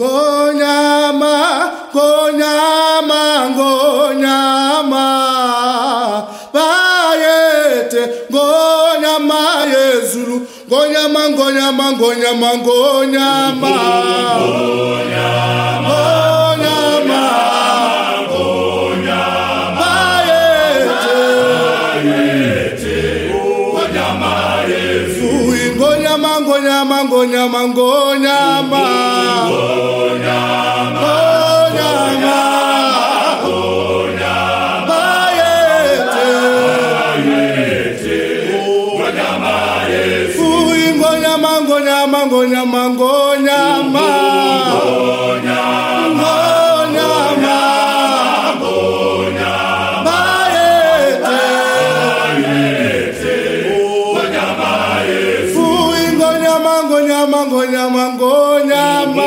Ngonyama, ngonyama, ngonyama, bayete, ngonyama yezulu, ngonyama, ngonyama, ngonyama, ngonyama, ngonyama, bayete, ngonyama yezulu, ngonyama, ngonyama, ngonyama, ngonyama. Ngonyama, ngonyama, ngonyama, bayete, ngonyama Yesu, ngonyama, ngonyama, ngonyama, ngonyama,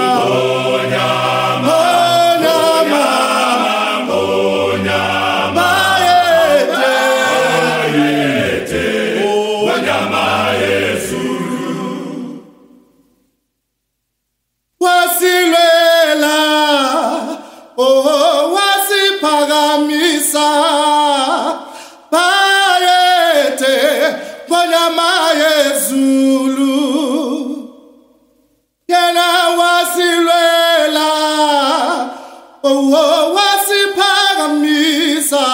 wasilela, oh wasiphakamisa, bayete, ngonyama yezulu, yena wasilela, oh wasiphakamisa,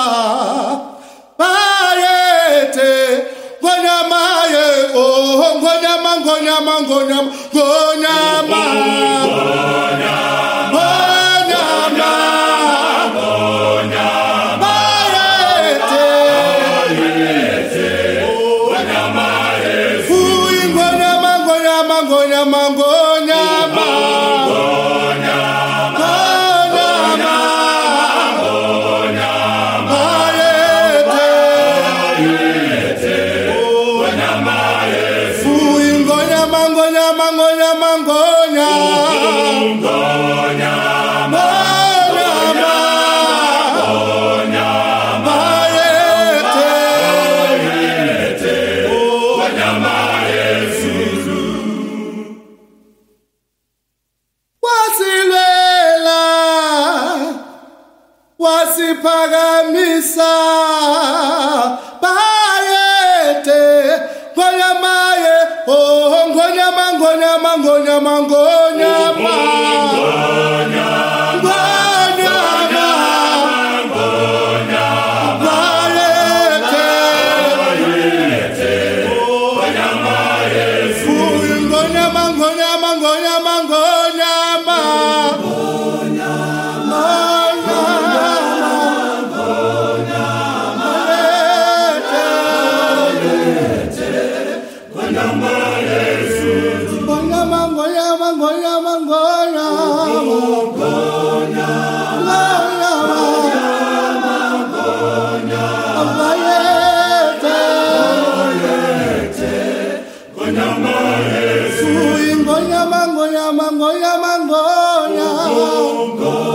bayete, ngonyama ye, oh ngonyama, ngonyama, ngonyama, ngonyama. Wasiphakamisa, bayete, ngonyama ye, oh ngonyama, ngonyama, ngonyama, ngonyama, ngonyama, ngonyama, ngonyama, ngonyama.